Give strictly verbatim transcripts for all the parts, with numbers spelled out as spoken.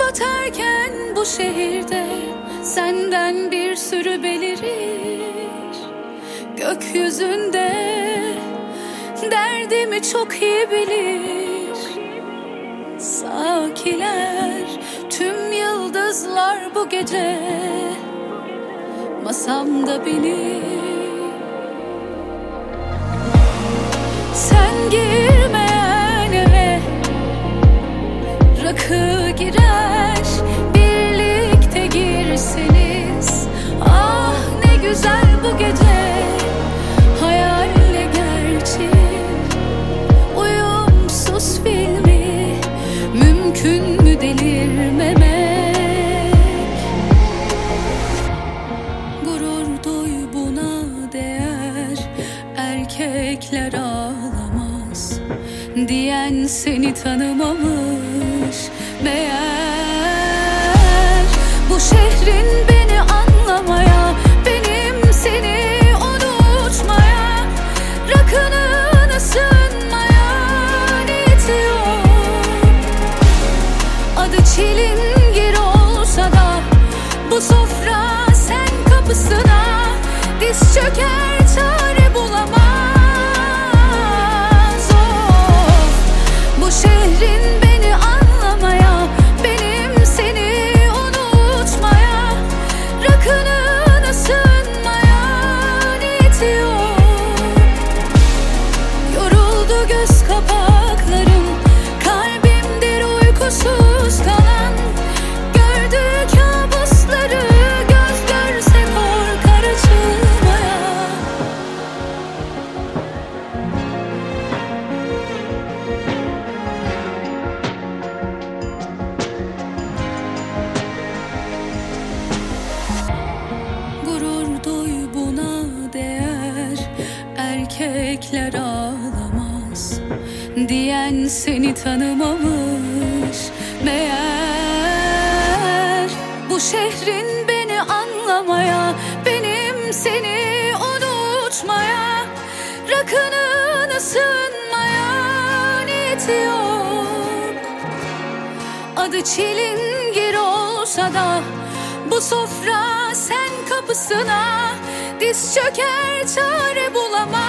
batarken bu şehirde senden bir sürü belirir. Gökyüzünde derdimi çok iyi bilir. Sakiler tüm yıldızlar bu gece masamda benim. Sen girmeyen eve rakı girer, birlikte girseniz. Ah ne güzel bu gece, hayalle gerçek, uyumsuz filmi, mümkün mü delirmemek? Gurur duy buna değer, erkekler ağlamaz diyen seni tanımamış meğer. Bu şehrin beni anlamaya, benim seni unutmaya, rakının ısınmaya niyeti yok. Adı çilingir olsa da bu sofra sen kapısına diz çöker, çare bulamaz. Bu şehrin beni anlamaya, benim seni unutmaya, rakının ısınmaya niyeti yok. Yoruldu göz kapaklarım, kalbimdir uykusuz kalan. Gördüğü kabusları göz görse korkar açılmaya. Gurur duy buna değer, erkekler ağlamaz diyen seni tanımamış meğer. Bu şehrin beni anlamaya, benim seni unutmaya, rakının ısınmaya niyeti yok. Adı çilingir olsa da bu sofra sen kapısına diz çöker, çare bulamaz.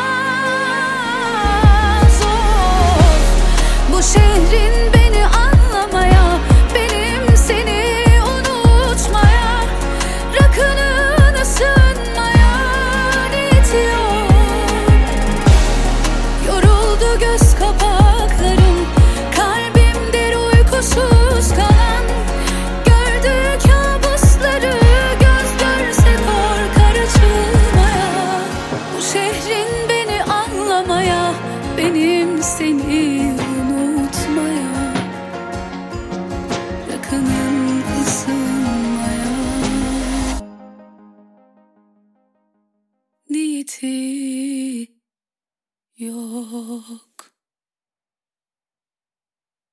Of, bu şehrin beni anlamaya, benim seni unutmaya, rakının ısınmaya niyeti yok. Yoruldu göz kapaklarım, kalbimdir uykusuz kalan. Gördüğü kabusları göz görse korkar açılmaya. Bu şehrin beni anlamaya, benim seni unutmaya, rakının ısınmaya niyeti